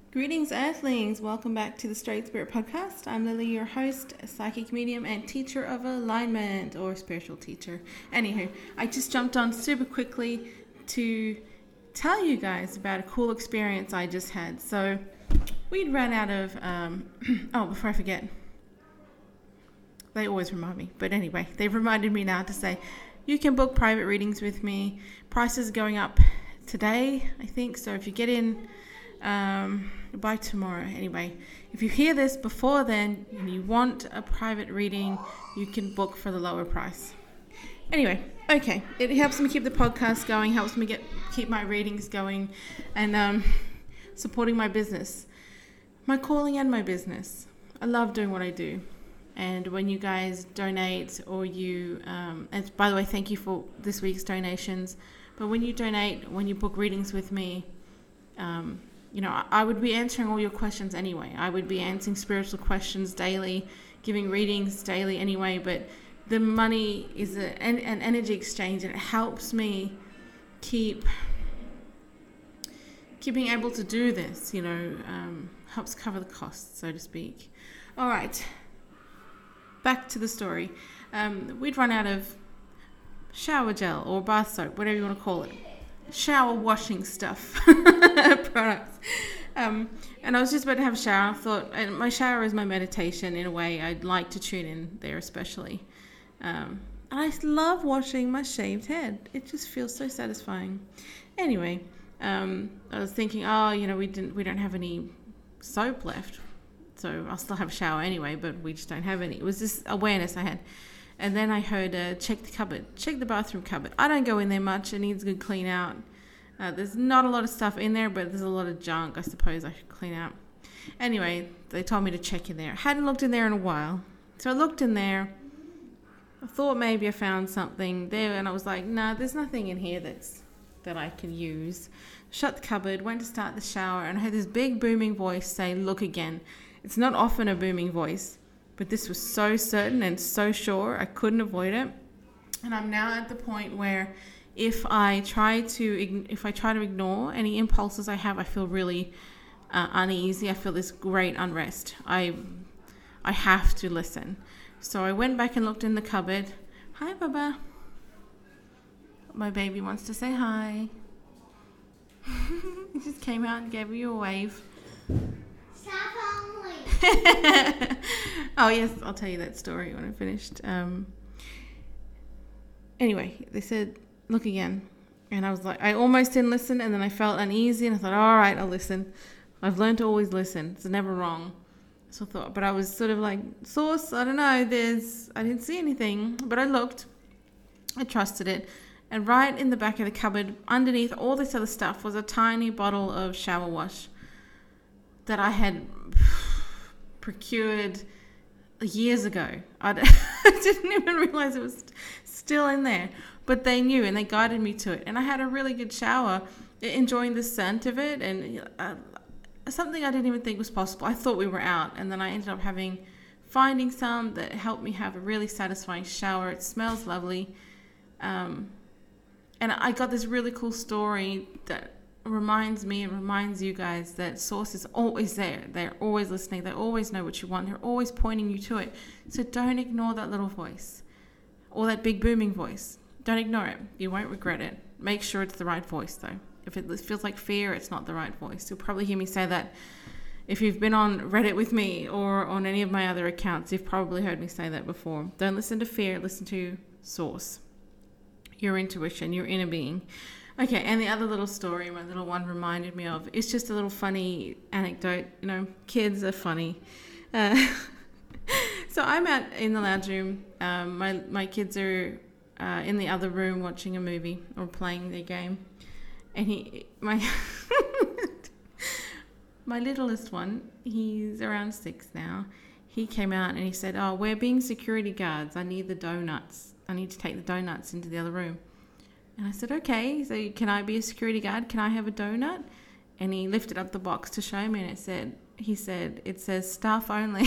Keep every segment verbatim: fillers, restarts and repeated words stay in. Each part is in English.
Greetings, Earthlings. Welcome back to the Straight Spirit Podcast. I'm Lily, your host, psychic medium, and teacher of alignment, or spiritual teacher. Anywho, I just jumped on super quickly to tell you guys about a cool experience I just had. So we'd ran out of, um, oh, before I forget, they always remind me. But anyway, they've reminded me now to say, you can book private readings with me. Prices are going up today, I think. So if you get in um, by tomorrow, anyway, if you hear this before then and you want a private reading, you can book for the lower price. Anyway, okay, it helps me keep the podcast going, helps me get keep my readings going, and um, supporting my business, my calling and my business. I love doing what I do. And when you guys donate or you, um, and by the way, thank you for this week's donations. But when you donate, when you book readings with me, um, you know, I, I would be answering all your questions anyway. I would be answering spiritual questions daily, giving readings daily anyway. But the money is a, an, an energy exchange, and it helps me keep, keep being able to do this, you know, um, helps cover the costs, so to speak. All right. Back to the story. Um, we'd run out of shower gel or bath soap, whatever you want to call it. Shower washing stuff, products. Um, and I was just about to have a shower. I thought, and my shower is my meditation in a way. I'd like to tune in there especially. Um, and I love washing my shaved head. It just feels so satisfying. Anyway, um, I was thinking, oh, you know, we didn't, we don't have any soap left. So I'll still have a shower anyway, but we just don't have any. It was this awareness I had. And then I heard, uh, check the cupboard, check the bathroom cupboard. I don't go in there much. It needs a good clean out. Uh, there's not a lot of stuff in there, but there's a lot of junk I suppose I should clean out. Anyway, they told me to check in there. I hadn't looked in there in a while. So I looked in there. I thought maybe I found something there, and I was like, nah, there's nothing in here that's that I can use. Shut the cupboard, went to start the shower, and I heard this big booming voice say, look again. It's not often a booming voice, but this was so certain and so sure I couldn't avoid it. And I'm now at the point where if I try to if I try to ignore any impulses I have, I feel really uh, uneasy. I feel this great unrest. I I have to listen. So I went back and looked in the cupboard. Hi, Baba. My baby wants to say hi. He just came out and gave you a wave. Oh yes, I'll tell you that story when I'm finished. Um, anyway, they said, look again. And I was like, I almost didn't listen, and then I felt uneasy, and I thought, all right, I'll listen. I've learned to always listen. It's never wrong. So I thought, but I was sort of like, source, I don't know, there's, I didn't see anything. But I looked. I trusted it. And right in the back of the cupboard, underneath all this other stuff, was a tiny bottle of shower wash that I had procured years ago. I didn't even realize it was still in there, but they knew and they guided me to it. And I had a really good shower, enjoying the scent of it, and uh, something I didn't even think was possible. I thought we were out, and then I ended up having finding some that helped me have a really satisfying shower. It smells lovely, um, and I got this really cool story that reminds me and reminds you guys that Source is always there. They're always listening. They always know what you want. They're always pointing you to it. So don't ignore that little voice or that big booming voice. Don't ignore it. You won't regret it. Make sure it's the right voice though. If it feels like fear, it's not the right voice. You'll probably hear me say that if you've been on Reddit with me or on any of my other accounts. You've probably heard me say that before. Don't listen to fear. Listen to Source, your intuition, your inner being. Okay, and the other little story my little one reminded me of, it's just a little funny anecdote. You know, kids are funny. Uh, so I'm out in the lounge room. Um, my, my kids are uh, in the other room watching a movie or playing their game. And he, my, my littlest one, he's around six now. He came out and he said, oh, we're being security guards. I need the donuts. I need to take the donuts into the other room. And I said, okay, so can I be a security guard? Can I have a donut? And he lifted up the box to show me, and it said, he said, it says staff only.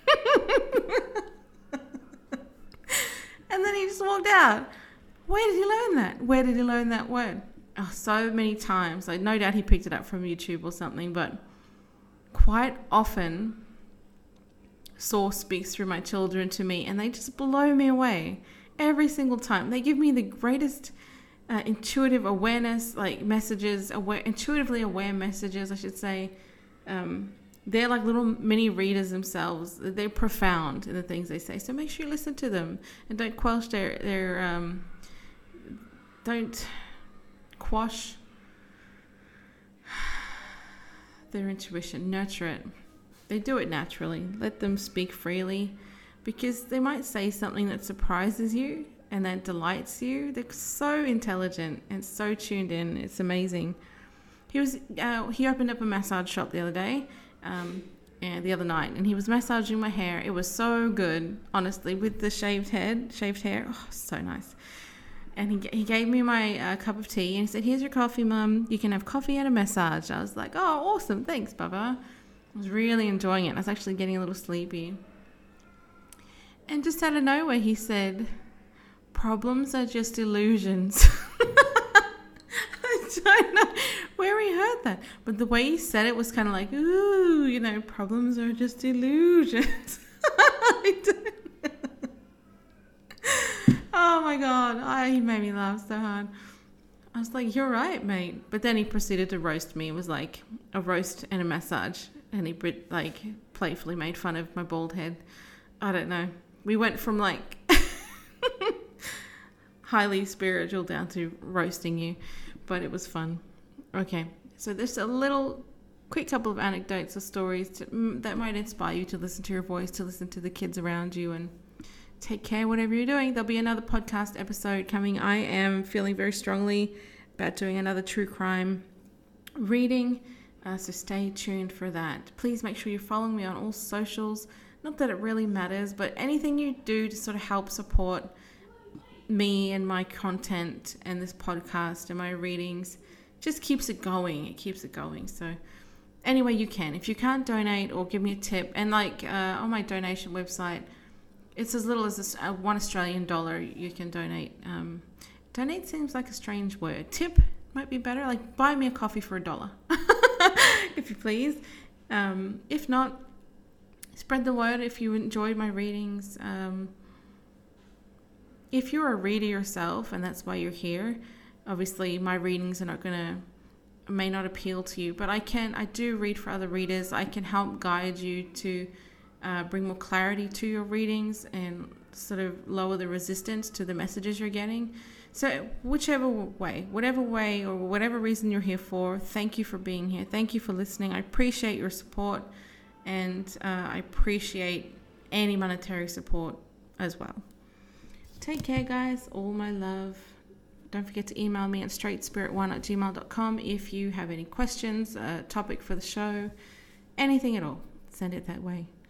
And then he just walked out. Where did he learn that? Where did he learn that word? Oh, so many times. Like, no doubt he picked it up from YouTube or something, but quite often Source speaks through my children to me, and they just blow me away every single time. They give me the greatest uh, intuitive awareness, like messages, aware, intuitively aware messages, I should say. Um, they're like little mini readers themselves. They're profound in the things they say. So make sure you listen to them and don't quash their, their um, don't quash their intuition. Nurture it. They do it naturally. Let them speak freely, because they might say something that surprises you and that delights you. They're so intelligent and so tuned in. It's amazing. He was uh, he opened up a massage shop the other day, um, and the other night, and he was massaging my hair. It was so good, honestly, with the shaved head, shaved hair. Oh, so nice. And he he gave me my uh, cup of tea, and he said, "Here's your coffee, Mum. You can have coffee and a massage." I was like, "Oh, awesome. Thanks, Baba." I was really enjoying it. I was actually getting a little sleepy. And just out of nowhere, he said, "Problems are just illusions." I don't know where he heard that, but the way he said it was kind of like, ooh, you know, problems are just illusions. I don't Oh my God, I, he made me laugh so hard. I was like, "You're right, mate." But then he proceeded to roast me. It was like a roast and a massage. And he like playfully made fun of my bald head. I don't know. We went from like highly spiritual down to roasting you, but it was fun. Okay, so there's a little quick couple of anecdotes or stories to, mm, that might inspire you to listen to your voice, to listen to the kids around you, and take care whatever you're doing. There'll be another podcast episode coming. I am feeling very strongly about doing another true crime reading. Uh, so stay tuned for that. Please make sure you're following me on all socials. Not that it really matters, but anything you do to sort of help support me and my content and this podcast and my readings just keeps it going. It keeps it going. So anyway you can. If you can't donate or give me a tip, and like uh, on my donation website, it's as little as a, one Australian dollar you can donate. Um, donate seems like a strange word. Tip might be better. Like buy me a coffee for a dollar. If you please. Um, if not, spread the word if you enjoyed my readings. Um, if you're a reader yourself and that's why you're here, obviously my readings are not going to, may not appeal to you, but I can, I do read for other readers. I can help guide you to uh, bring more clarity to your readings and sort of lower the resistance to the messages you're getting. So whichever way, whatever way or whatever reason you're here for, thank you for being here. Thank you for listening. I appreciate your support, and uh, I appreciate any monetary support as well. Take care, guys. All my love. Don't forget to email me at straight spirit one at gmail dot com if you have any questions, a topic for the show, anything at all. Send it that way.